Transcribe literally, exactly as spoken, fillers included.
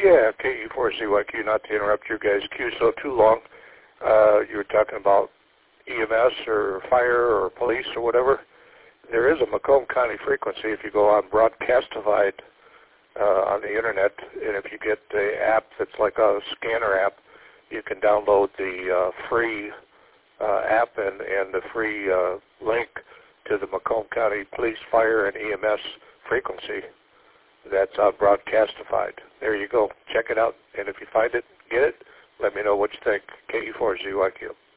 Yeah, K E four Z Y Q, not to interrupt your guys' queue so too long. Uh, you were talking about E M S or fire or police or whatever. There is a Macomb County frequency if you go on Broadcastified uh, on the internet, and if you get the app that's like a scanner app, you can download the uh, free uh, app and, and the free uh, link to the Macomb County Police, Fire, and E M S frequency. That's on Broadcastified. There you go. Check it out, and if you find it, get it. Let me know what you think. K E four Z Y Q.